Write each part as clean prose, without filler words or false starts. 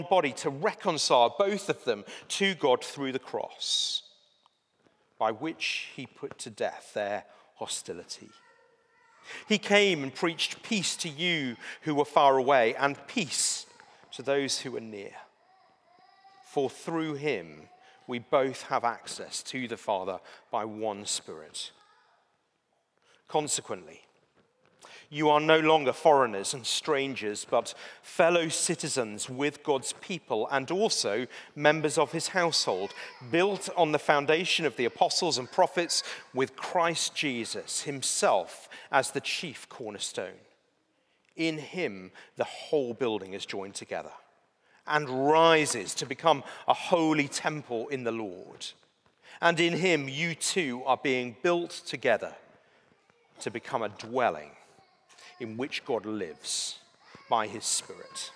body to reconcile both of them to God through the cross, by which he put to death their hostility. He came and preached peace to you who were far away and peace to those who are near. For through him we both have access to the Father by one Spirit. Consequently, you are no longer foreigners and strangers, but fellow citizens with God's people and also members of his household, built on the foundation of the apostles and prophets, with Christ Jesus himself as the chief cornerstone. In him, the whole building is joined together and rises to become a holy temple in the Lord. And in him, you too are being built together to become a dwelling in which God lives by his Spirit.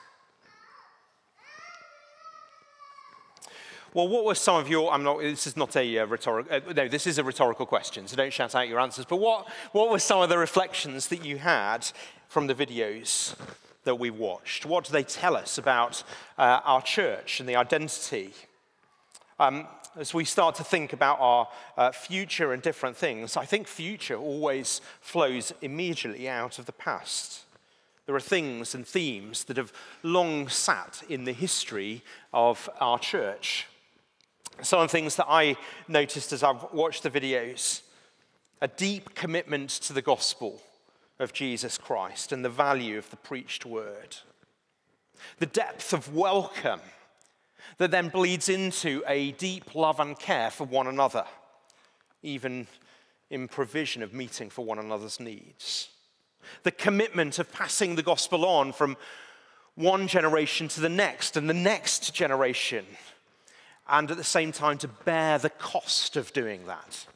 Well, what were some of your, this is not a rhetorical, no, this is a rhetorical question, so don't shout out your answers, but what were some of the reflections that you had from the videos that we watched? What do they tell us about our church and the identity? As we start to think about our future and different things, I think future always flows immediately out of the past. There are things and themes that have long sat in the history of our church. Some of the things that I noticed as I've watched the videos: a deep commitment to the gospel of Jesus Christ and the value of the preached word. The depth of welcome that then bleeds into a deep love and care for one another, even in provision of meeting for one another's needs. The commitment of passing the gospel on from one generation to the next and the next generation, and at the same time to bear the cost of doing that.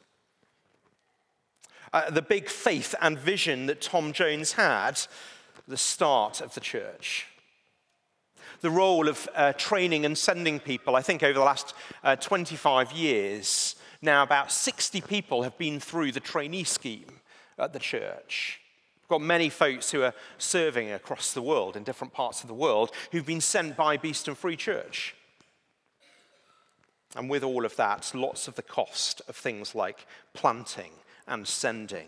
The big faith and vision that Tom Jones had at the start of the church. The role of training and sending people. I think over the last 25 years, now about 60 people have been through the trainee scheme at the church. We've got many folks who are serving across the world, in different parts of the world, who've been sent by Beeston Free Church. And with all of that, lots of the cost of things like planting and sending.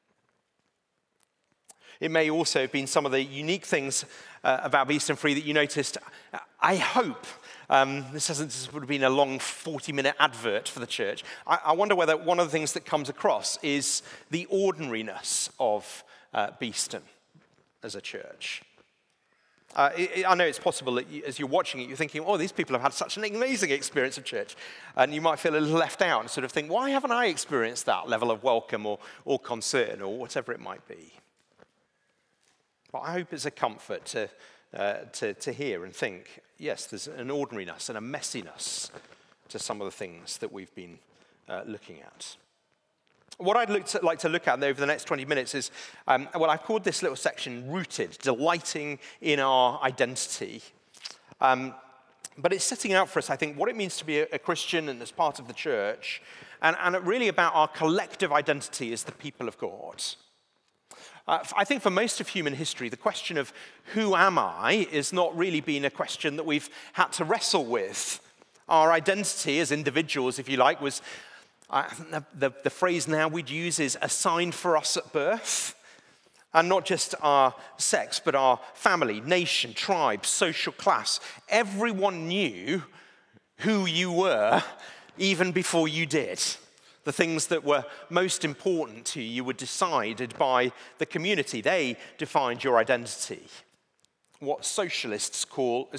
It may also have been some of the unique things about Beeston Free that you noticed. I hope, this would have been a long 40-minute advert for the church. I wonder whether one of the things that comes across is the ordinariness of Beeston as a church. I know it's possible that as you're watching it, you're thinking, oh, these people have had such an amazing experience of church. And you might feel a little left out and sort of think, why haven't I experienced that level of welcome or concern or whatever it might be? But I hope it's a comfort to hear and think, yes, there's an ordinariness and a messiness to some of the things that we've been looking at. What I'd like to look at over the next 20 minutes is, I've called this little section Rooted, delighting in our identity. But it's setting out for us, I think, what it means to be a Christian and as part of the church, and really about our collective identity as the people of God. I think for most of human history, the question of who am I is not really been a question that we've had to wrestle with. Our identity as individuals, if you like, was the phrase now we'd use is assigned for us at birth. And not just our sex, but our family, nation, tribe, social class. Everyone knew who you were even before you did. The things that were most important to you were decided by the community. They defined your identity. What sociologists call,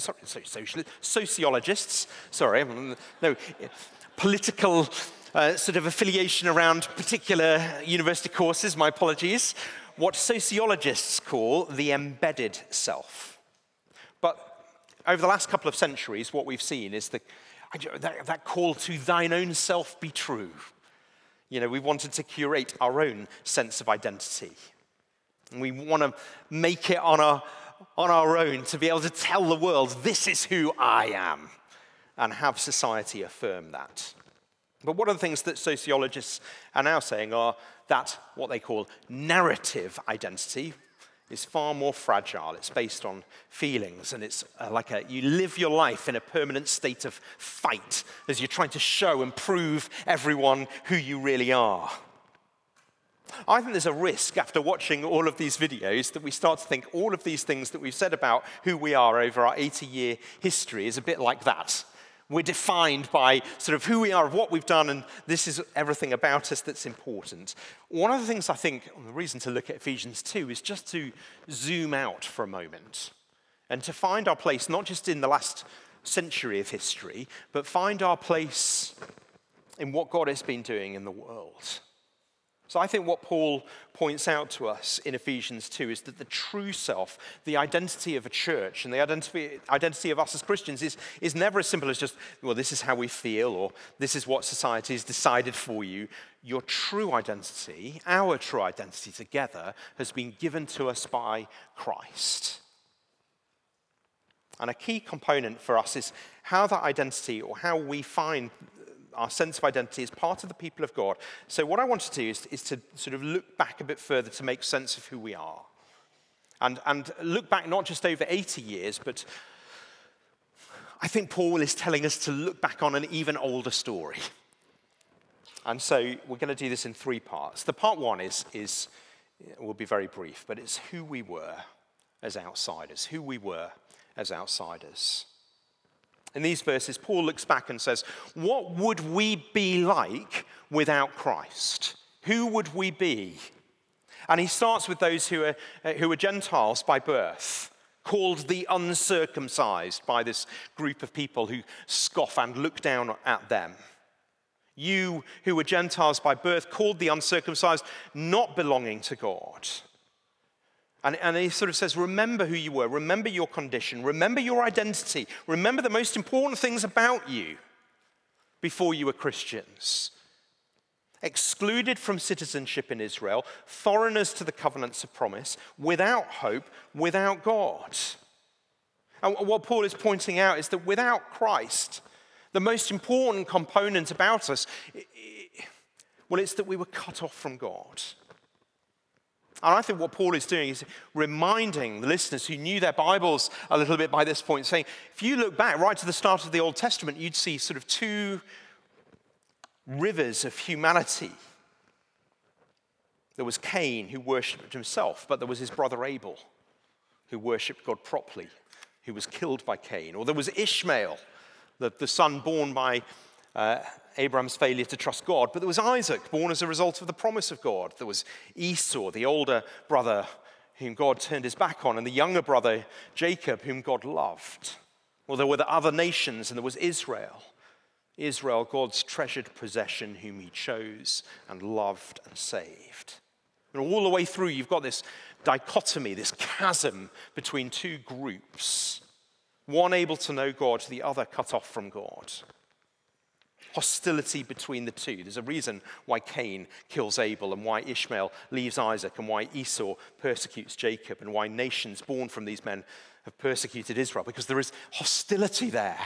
political sort of affiliation around particular university courses, my apologies. What sociologists call the embedded self. But over the last couple of centuries, what we've seen is that call to thine own self be true. You know, we wanted to curate our own sense of identity. And we want to make it on our own to be able to tell the world, this is who I am, and have society affirm that. But one of the things that sociologists are now saying are that what they call narrative identity is far more fragile. It's based on feelings, and it's you live your life in a permanent state of fight as you're trying to show and prove everyone who you really are. I think there's a risk after watching all of these videos that we start to think all of these things that we've said about who we are over our 80-year history is a bit like that. We're defined by sort of who we are, of what we've done, and this is everything about us that's important. One of the things I think, the reason to look at Ephesians 2 is just to zoom out for a moment and to find our place not just in the last century of history, but find our place in what God has been doing in the world. So I think what Paul points out to us in Ephesians 2 is that the true self, the identity of a church and the identity of us as Christians is never as simple as just, well, this is how we feel or this is what society has decided for you. Your true identity, our true identity together, has been given to us by Christ. And a key component for us is how that identity or how we find our sense of identity is part of the people of God. So what I want to do is to sort of look back a bit further to make sense of who we are. And look back not just over 80 years, but I think Paul is telling us to look back on an even older story. And so we're going to do this in 3 parts. The part 1 is will be very brief, but it's who we were as outsiders, who we were as outsiders. In these verses, Paul looks back and says, what would we be like without Christ? Who would we be? And he starts with those who are Gentiles by birth, called the uncircumcised by this group of people who scoff and look down at them. You who were Gentiles by birth, called the uncircumcised, not belonging to God. And he sort of says, remember who you were, remember your condition, remember your identity, remember the most important things about you before you were Christians. Excluded from citizenship in Israel, foreigners to the covenants of promise, without hope, without God. And what Paul is pointing out is that without Christ, the most important component about us, it's that we were cut off from God. And I think what Paul is doing is reminding the listeners who knew their Bibles a little bit by this point, saying, if you look back right to the start of the Old Testament, you'd see sort of 2 rivers of humanity. There was Cain, who worshipped himself, but there was his brother Abel, who worshipped God properly, who was killed by Cain. Or there was Ishmael, the son born by Abraham's failure to trust God. But there was Isaac, born as a result of the promise of God. There was Esau, the older brother whom God turned his back on, and the younger brother, Jacob, whom God loved. Well, there were the other nations, and there was Israel. Israel, God's treasured possession, whom he chose and loved and saved. And all the way through, you've got this dichotomy, this chasm between 2 groups. One able to know God, the other cut off from God. Hostility between the 2. There's a reason why Cain kills Abel and why Ishmael leaves Isaac and why Esau persecutes Jacob and why nations born from these men have persecuted Israel, because there is hostility there.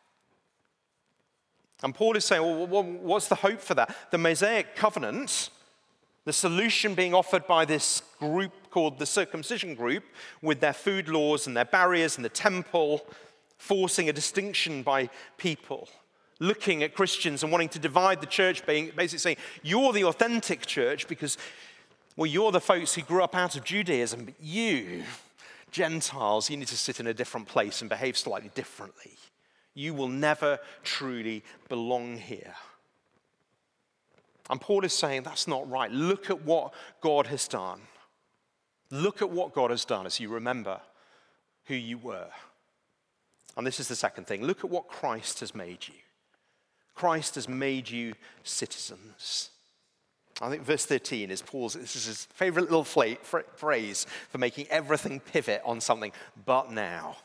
And Paul is saying, well, what's the hope for that? The Mosaic covenant, the solution being offered by this group called the circumcision group, with their food laws and their barriers and the temple, forcing a distinction by people. Looking at Christians and wanting to divide the church, basically saying, you're the authentic church because, well, you're the folks who grew up out of Judaism, but you, Gentiles, you need to sit in a different place and behave slightly differently. You will never truly belong here. And Paul is saying that's not right. Look at what God has done. Look at what God has done as you remember who you were. And this is the second thing. Look at what Christ has made you. Christ has made you citizens. I think verse 13 is Paul's, this is his favorite little phrase for making everything pivot on something. But now,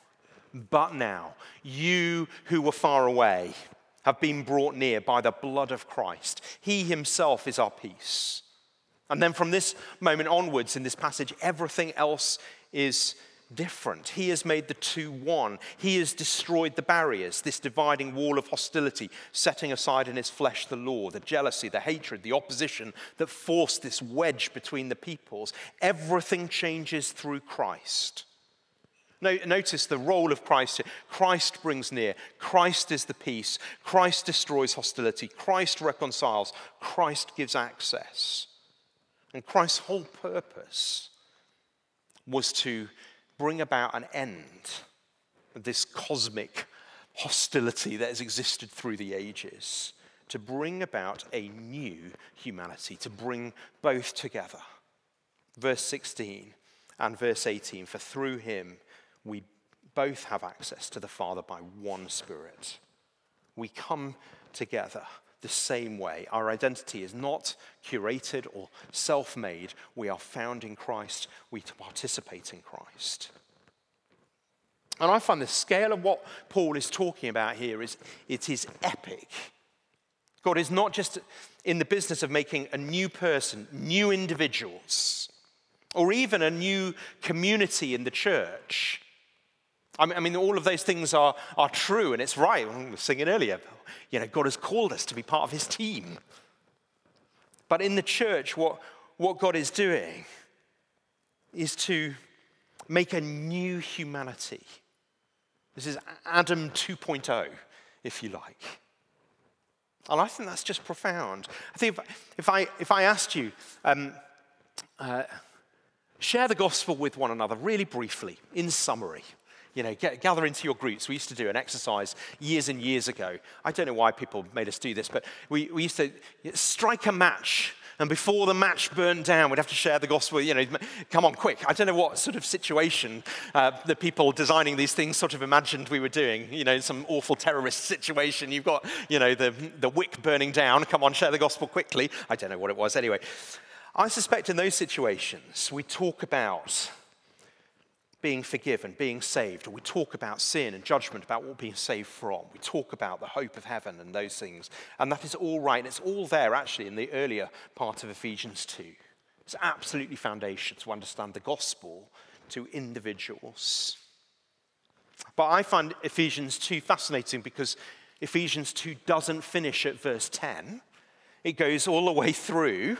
you who were far away have been brought near by the blood of Christ. He himself is our peace. And then from this moment onwards in this passage, everything else is different. He has made the two one. He has destroyed the barriers, this dividing wall of hostility, setting aside in his flesh the law, the jealousy, the hatred, the opposition that forced this wedge between the peoples. Everything changes through Christ. Notice the role of Christ here. Christ brings near. Christ is the peace. Christ destroys hostility. Christ reconciles. Christ gives access. And Christ's whole purpose was to bring about an end of this cosmic hostility that has existed through the ages, to bring about a new humanity, to bring both together. Verse 16 and verse 18, for through him we both have access to the Father by one Spirit. We come together the same way. Our identity is not curated or self-made. We are found in Christ. We participate in Christ. And I find the scale of what Paul is talking about here is epic. God is not just in the business of making a new person, new individuals, or even a new community in the church. I mean, all of those things are true, and it's right. We were singing earlier. God has called us to be part of his team. But in the church, what God is doing is to make a new humanity. This is Adam 2.0, if you like. And I think that's just profound. I think if I asked you, share the gospel with one another really briefly, in summary. Gather into your groups. We used to do an exercise years and years ago. I don't know why people made us do this, but we used to strike a match, and before the match burned down, we'd have to share the gospel. Come on, quick. I don't know what sort of situation the people designing these things sort of imagined we were doing. Some awful terrorist situation. You've got, the wick burning down. Come on, share the gospel quickly. I don't know what it was. Anyway, I suspect in those situations, we talk about being forgiven, being saved, or we talk about sin and judgment, about what we're being saved from. We talk about the hope of heaven and those things. And that is all right. And it's all there, actually, in the earlier part of Ephesians 2. It's absolutely foundational to understand the gospel to individuals. But I find Ephesians 2 fascinating because Ephesians 2 doesn't finish at verse 10. It goes all the way through.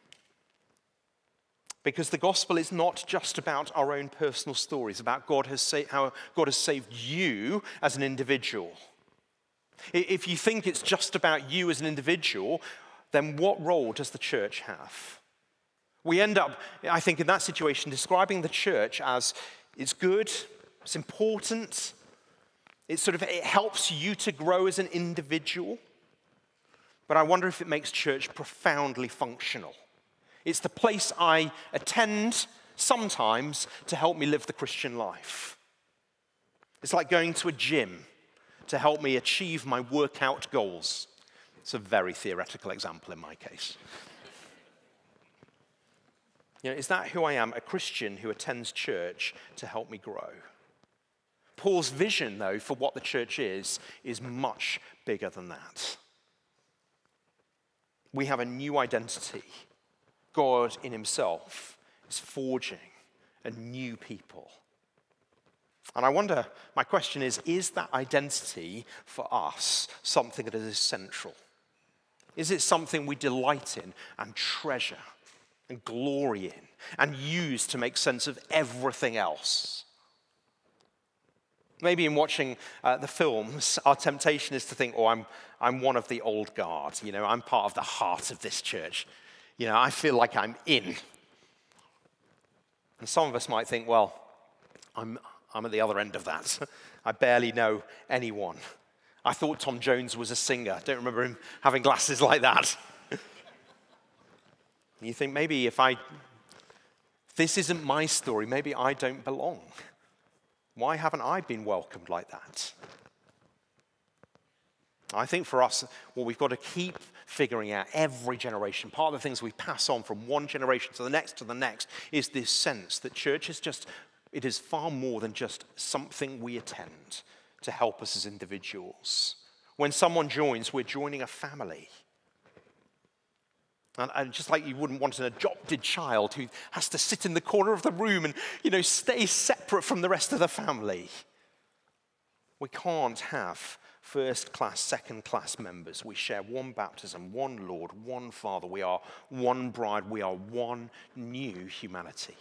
Because the gospel is not just about our own personal stories, about how God has saved you as an individual. If you think it's just about you as an individual, then what role does the church have? We end up, I think, in that situation, describing the church as it's good, it's important, it helps you to grow as an individual. But I wonder if it makes church profoundly functional. It's the place I attend sometimes to help me live the Christian life. It's like going to a gym to help me achieve my workout goals. It's a very theoretical example in my case. Is that who I am, a Christian who attends church to help me grow? Paul's vision, though, for what the church is much bigger than that. We have a new identity. God in himself is forging a new people. And I wonder, my question is that identity for us something that is central? Is it something we delight in and treasure and glory in and use to make sense of everything else? Maybe in watching the films, our temptation is to think, I'm one of the old guard. I'm part of the heart of this church. I feel like I'm in. And some of us might think, well, I'm at the other end of that. I barely know anyone. I thought Tom Jones was a singer. Don't remember him having glasses like that. You think maybe if this isn't my story, maybe I don't belong. Why haven't I been welcomed like that? I think for us, what we've got to keep figuring out every generation, part of the things we pass on from one generation to the next, is this sense that church it is far more than just something we attend to help us as individuals. When someone joins, we're joining a family. And just like you wouldn't want an adopted child who has to sit in the corner of the room and, stay separate from the rest of the family. We can't have first-class, second-class members. We share one baptism, one Lord, one Father. We are one bride. We are one new humanity.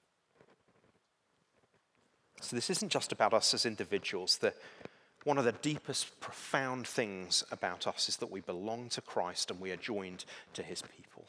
So this isn't just about us as individuals. One of the deepest, profound things about us is that we belong to Christ and we are joined to his people.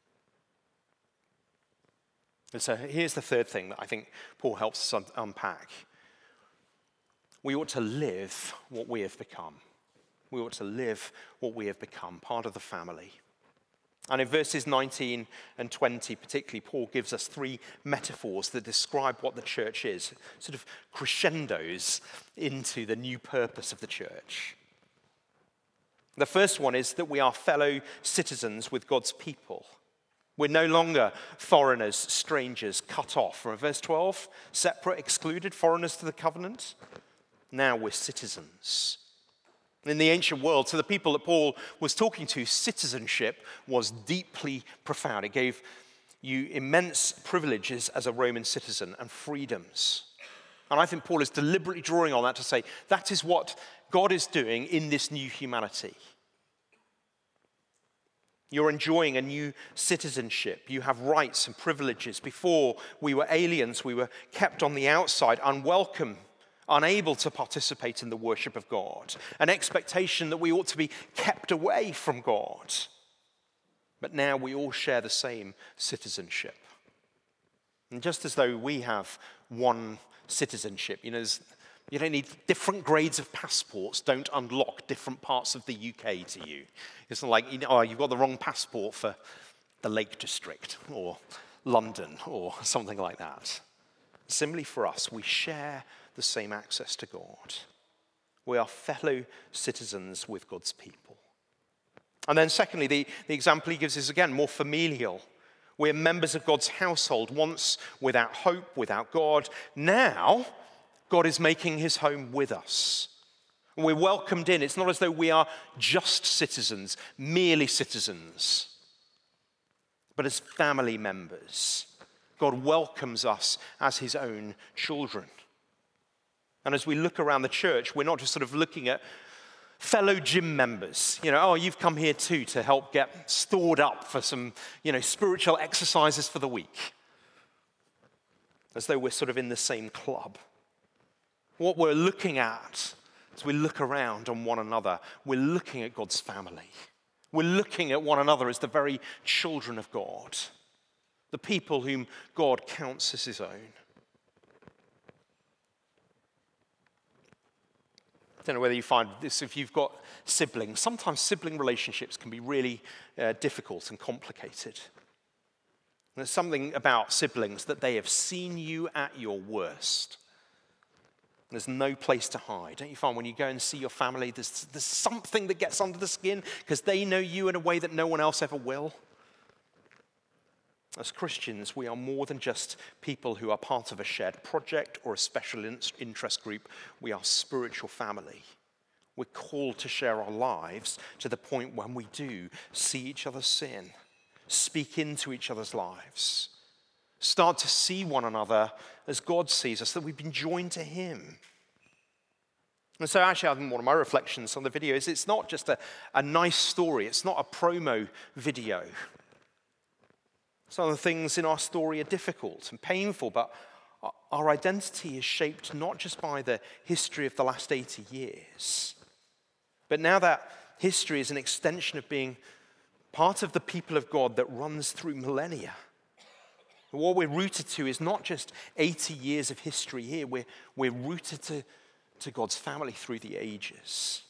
And so here's the third thing that I think Paul helps us unpack. We ought to live what we have become. We ought to live what we have become, part of the family. And in verses 19 and 20 particularly, Paul gives us three metaphors that describe what the church is, sort of crescendos into the new purpose of the church. The first one is that we are fellow citizens with God's people. We're no longer foreigners, strangers, cut off. From verse 12, separate, excluded, foreigners to the covenant. Now we're citizens. In the ancient world, to the people that Paul was talking to, citizenship was deeply profound. It gave you immense privileges as a Roman citizen and freedoms. And I think Paul is deliberately drawing on that to say that is what God is doing in this new humanity. You're enjoying a new citizenship. You have rights and privileges. Before we were aliens, we were kept on the outside, unwelcome, unable to participate in the worship of God, an expectation that we ought to be kept away from God. But now we all share the same citizenship. And just as though we have one citizenship, you don't need different grades of passports, don't unlock different parts of the UK to you. It's not like, you've got the wrong passport for the Lake District or London or something like that. Similarly for us, we share the same access to God. We are fellow citizens with God's people. And then secondly, the example he gives is again more familial. We're members of God's household, once without hope, without God. Now, God is making his home with us. We're welcomed in. It's not as though we are just citizens, merely citizens, but as family members. God welcomes us as his own children. And as we look around the church, we're not just sort of looking at fellow gym members. You've come here too to help get stored up for some, spiritual exercises for the week. As though we're sort of in the same club. What we're looking at as we look around on one another, we're looking at God's family. We're looking at one another as the very children of God. The people whom God counts as his own. I don't know whether you find this if you've got siblings. Sometimes sibling relationships can be really difficult and complicated. There's something about siblings that they have seen you at your worst. There's no place to hide. Don't you find when you go and see your family, there's something that gets under the skin because they know you in a way that no one else ever will? As Christians, we are more than just people who are part of a shared project or a special interest group. We are spiritual family. We're called to share our lives to the point when we do see each other sin, speak into each other's lives, start to see one another as God sees us, that we've been joined to him. And so actually, I think one of my reflections on the video is it's not just a nice story. It's not a promo video. Some of the things in our story are difficult and painful, but our identity is shaped not just by the history of the last 80 years, but now that history is an extension of being part of the people of God that runs through millennia. What we're rooted to is not just 80 years of history here, we're rooted to God's family through the ages.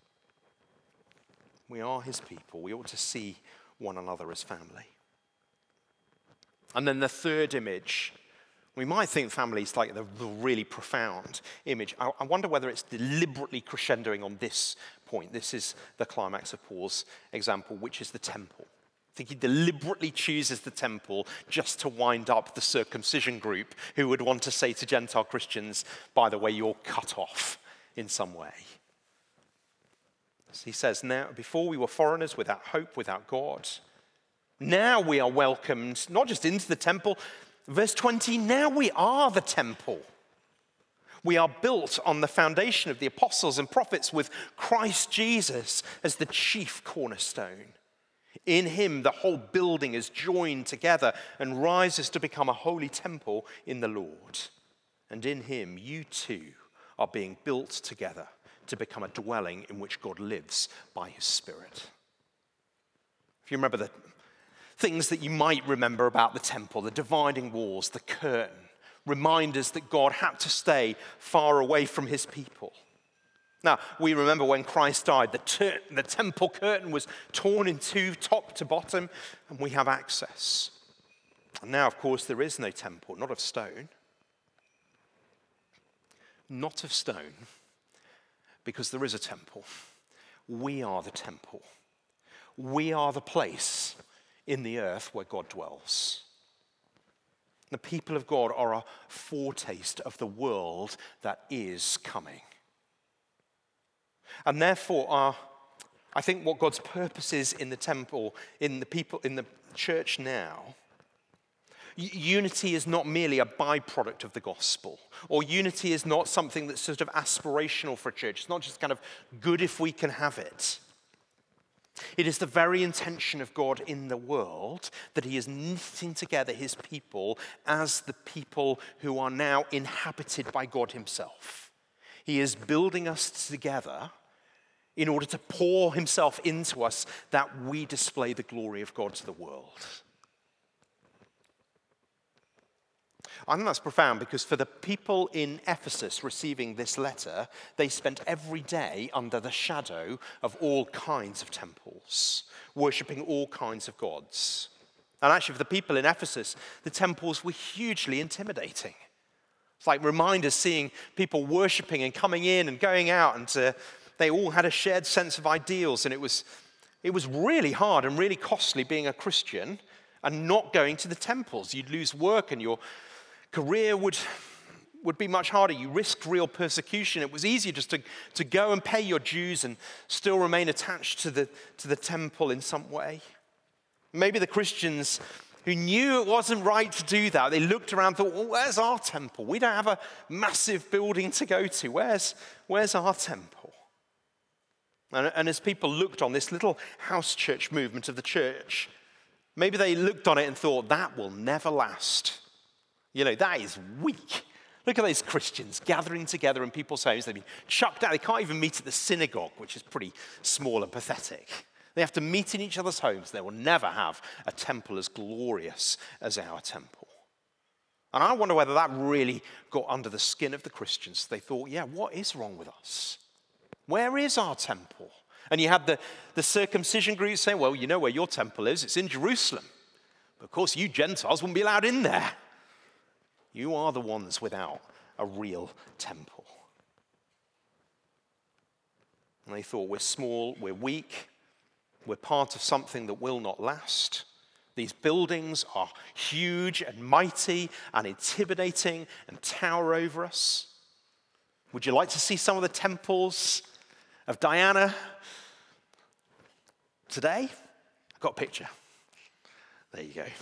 We are his people. We ought to see one another as family. And then the third image, we might think family is like the really profound image. I wonder whether it's deliberately crescendoing on this point. This is the climax of Paul's example, which is the temple. I think he deliberately chooses the temple just to wind up the circumcision group who would want to say to Gentile Christians, by the way, you're cut off in some way. So he says, now, before we were foreigners without hope, without God, Now we are welcomed, not just into the temple. Verse 20, now we are the temple. We are built on the foundation of the apostles and prophets with Christ Jesus as the chief cornerstone. In him, the whole building is joined together and rises to become a holy temple in the Lord. And in him, you too are being built together to become a dwelling in which God lives by his Spirit. If you remember the things that you might remember about the temple, the dividing walls, the curtain, reminders that God had to stay far away from his people. Now, we remember when Christ died, the temple curtain was torn in two, top to bottom, and we have access. And now, of course, there is no temple, not of stone. Not of stone, because there is a temple. We are the temple. We are the place in the earth where God dwells. The people of God are a foretaste of the world that is coming. And therefore, I think what God's purpose is in the temple, in the people, in the church now, unity is not merely a byproduct of the gospel, or unity is not something that's sort of aspirational for a church. It's not just kind of good if we can have it. It is the very intention of God in the world that he is knitting together his people as the people who are now inhabited by God himself. He is building us together in order to pour himself into us that we display the glory of God to the world. I think that's profound because for the people in Ephesus receiving this letter, they spent every day under the shadow of all kinds of temples, worshipping all kinds of gods. And actually, for the people in Ephesus, the temples were hugely intimidating. It's like reminders seeing people worshipping and coming in and going out, and they all had a shared sense of ideals, and it was really hard and really costly being a Christian and not going to the temples. You'd lose work and your career would be much harder. You risked real persecution. It was easier just to go and pay your dues and still remain attached to the temple in some way. Maybe the Christians who knew it wasn't right to do that, they looked around and thought, well, where's our temple? We don't have a massive building to go to. Where's our temple? And as people looked on this little house church movement of the church, maybe they looked on it and thought, that will never last. You know, that is weak. Look at those Christians gathering together in people's homes. They've been chucked out. They can't even meet at the synagogue, which is pretty small and pathetic. They have to meet in each other's homes. They will never have a temple as glorious as our temple. And I wonder whether that really got under the skin of the Christians. They thought, yeah, what is wrong with us? Where is our temple? And you had the circumcision group saying, well, you know where your temple is. It's in Jerusalem. But of course, you Gentiles wouldn't be allowed in there. You are the ones without a real temple. And they thought, we're small, we're weak, we're part of something that will not last. These buildings are huge and mighty and intimidating and tower over us. Would you like to see some of the temples of Diana today? I've got a picture. There you go.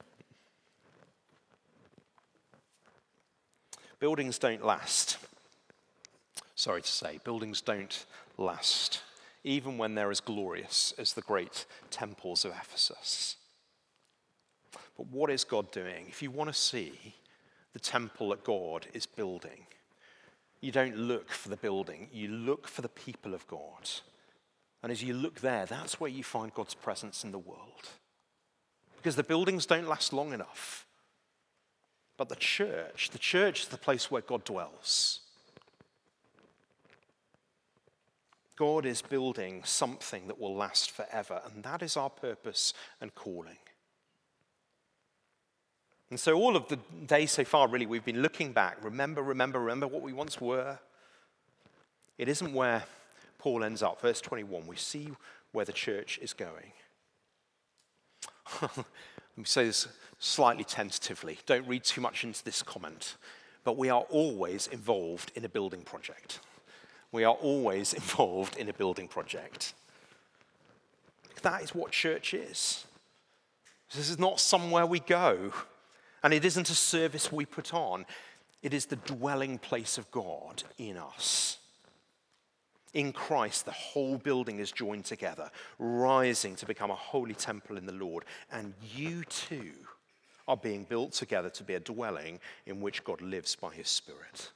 Buildings don't last. Sorry to say, buildings don't last, even when they're as glorious as the great temples of Ephesus. But what is God doing? If you want to see the temple that God is building, you don't look for the building, you look for the people of God. And as you look there, that's where you find God's presence in the world. Because the buildings don't last long enough. But the church is the place where God dwells. God is building something that will last forever, and that is our purpose and calling. And so all of the day so far, really, we've been looking back. Remember what we once were. It isn't where Paul ends up. Verse 21, we see where the church is going. Let me say this slightly tentatively. Don't read too much into this comment. But we are always involved in a building project. We are always involved in a building project. That is what church is. This is not somewhere we go, and it isn't a service we put on. It is the dwelling place of God in us. In Christ, the whole building is joined together, rising to become a holy temple in the Lord. And you too are being built together to be a dwelling in which God lives by his Spirit.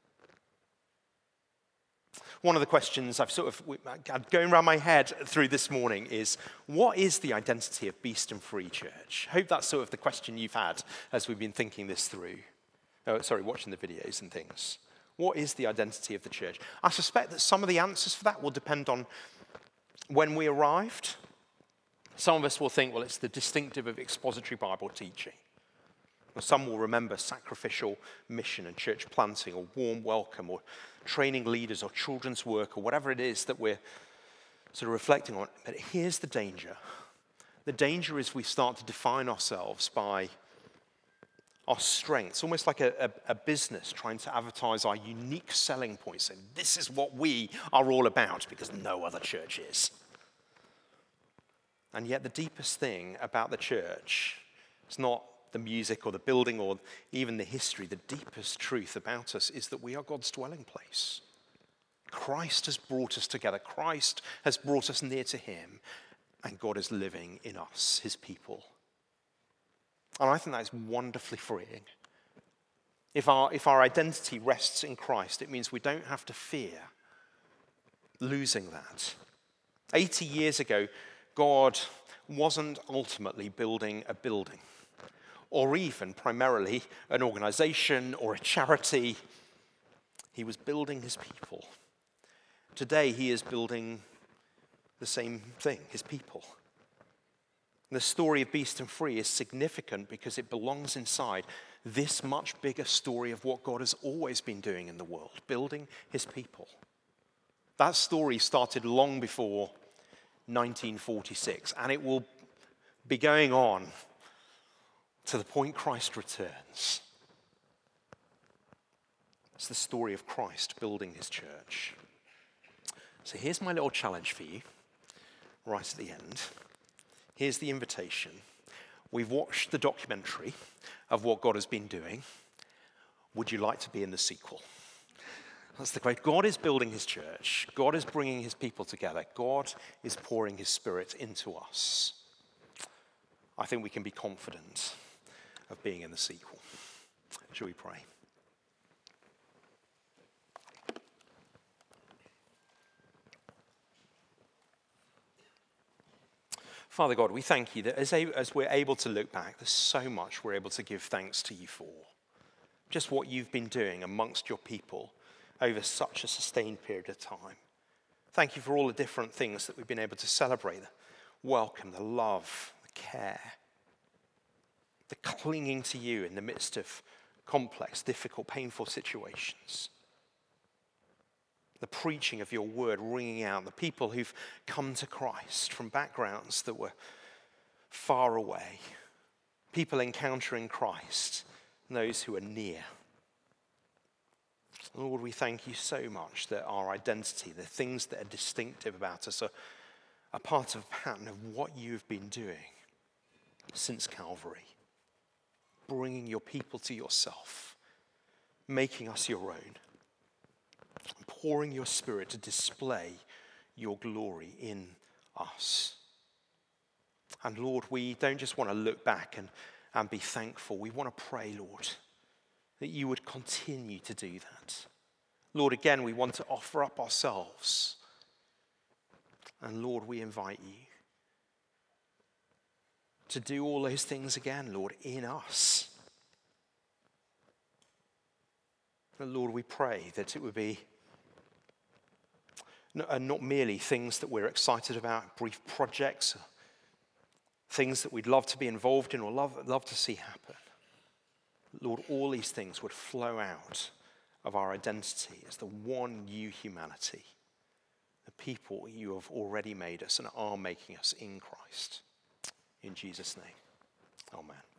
One of the questions I've going around my head through this morning is, what is the identity of Beeston Free Church? I hope that's sort of the question you've had as we've been thinking this through. Watching the videos and things. What is the identity of the church? I suspect that some of the answers for that will depend on when we arrived. Some of us will think, well, it's the distinctive of expository Bible teaching. Or some will remember sacrificial mission and church planting or warm welcome or training leaders or children's work or whatever it is that we're sort of reflecting on. But here's the danger. The danger is we start to define ourselves by our strengths, almost like a business trying to advertise our unique selling points, saying this is what we are all about because no other church is. And yet the deepest thing about the church is not the music or the building or even the history. The deepest truth about us is that we are God's dwelling place. Christ has brought us together. Christ has brought us near to him, and God is living in us, his people. And I think that is wonderfully freeing. If our identity rests in Christ, it means we don't have to fear losing that. 80 years ago, God wasn't ultimately building a building, or even primarily an organization or a charity. He was building his people. Today, he is building the same thing, his people. The story of Beeston Free is significant because it belongs inside this much bigger story of what God has always been doing in the world, building his people. That story started long before 1946, and it will be going on to the point Christ returns. It's the story of Christ building his church. So here's my little challenge for you, right at the end. Here's the invitation. We've watched the documentary of what God has been doing. Would you like to be in the sequel? That's the great. God is building his church. God is bringing his people together. God is pouring his Spirit into us. I think we can be confident of being in the sequel. Shall we pray? Father God, we thank you that as we're able to look back, there's so much we're able to give thanks to you for. Just what you've been doing amongst your people over such a sustained period of time. Thank you for all the different things that we've been able to celebrate. The welcome, the love, the care, the clinging to you in the midst of complex, difficult, painful situations. The preaching of your word ringing out, the people who've come to Christ from backgrounds that were far away, people encountering Christ, and those who are near. Lord, we thank you so much that our identity, the things that are distinctive about us, are part of a pattern of what you've been doing since Calvary, bringing your people to yourself, making us your own, pouring your Spirit to display your glory in us. And Lord, we don't just want to look back and be thankful. We want to pray, Lord, that you would continue to do that. Lord, again, we want to offer up ourselves. And Lord, we invite you to do all those things again, Lord, in us. And Lord, we pray that it would be not merely things that we're excited about, brief projects, things that we'd love to be involved in or love to see happen. Lord, all these things would flow out of our identity as the one new humanity, the people you have already made us and are making us in Christ. In Jesus' name, amen.